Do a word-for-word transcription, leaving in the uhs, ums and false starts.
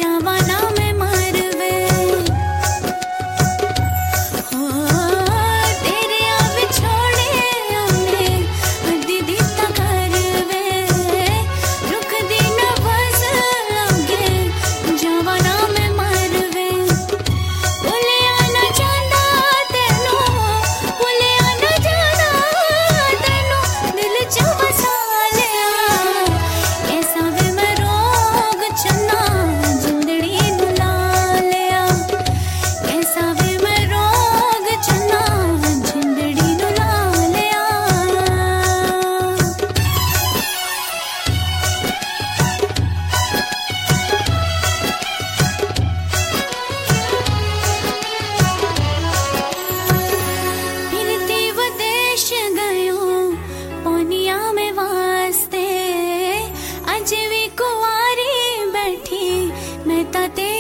जवाना में मरवे हो तेरे अब छोड़े हमें दीदी तक करवे रुक दी न बस लगे जवाना में मरवे भुलिया न जाना तेनू भुलिया न जाना तेनू दिल च बसा लिया कैसा वे मैं रोग चन्ना जिंदड़ी नू ला लिया कैसा वे मैं रोग चन्ना जिंदड़ी नू ला लिया फिरती विदेश गयो पौनिया में वास्ते अज भी कुंवारी बैठी मैं ता तेरे